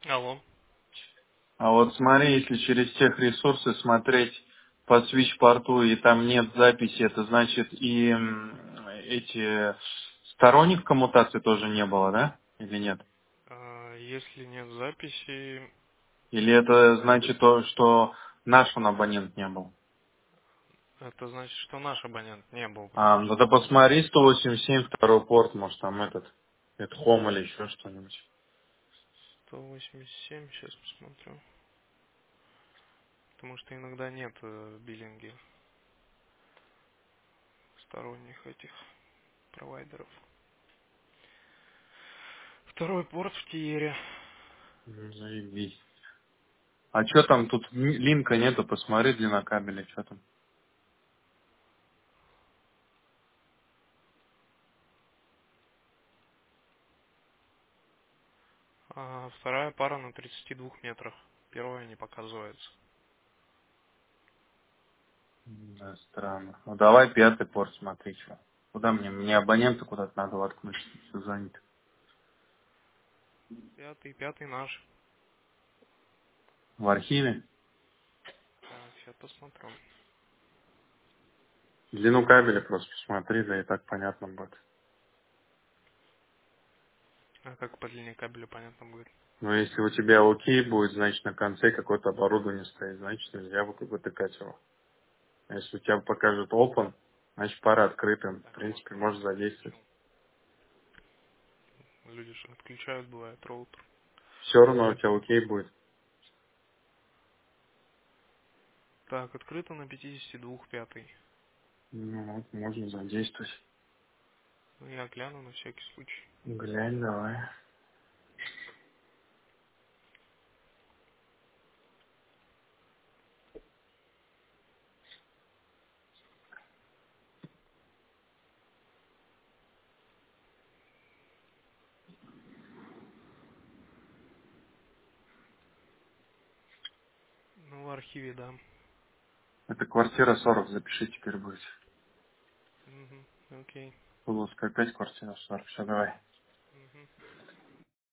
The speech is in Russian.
Алло. А вот смотри, если через тех ресурсы смотреть по switch-порту и там нет записи, это значит и эти сторонних коммутаций тоже не было, да? Или нет? Если нет записи, Или это значит то, что наш он абонент не был? это значит, что наш абонент не был, А, потому ну да что посмотри 187 второй порт, может там это хом или еще что-нибудь. 187, сейчас посмотрю. Потому что иногда нет биллинги сторонних этих провайдеров. Второй порт в Тиере. Заебись. А что там, тут линка нету, посмотри длина кабеля, что там. А вторая пара на 32 метрах. Первая не показывается. Да, странно. Ну давай пятый порт смотри, что. Куда мне абонента куда-то надо воткнуть, все занято. Пятый наш. В архиве. Так, сейчас посмотрю. Длину кабеля просто посмотри, да и так понятно будет. А как по длине кабеля понятно будет? Но если у тебя окей будет, значит на конце какое-то оборудование стоит, значит нельзя вытыкать его. А если у тебя покажет open, значит пара открытым. В Так, а может принципе, я можно просто задействовать. включу? Люди же отключают, бывает, роутер. Все равно у тебя окей будет. Так, открыто на 52 пятый. Ну вот, можно задействовать. Ну, я гляну на всякий случай. Глянь, давай. Ну, в архиве, да. Это квартира 40, запиши теперь будет. Угу, окей. Пуловская 5, квартира 40. Все, давай.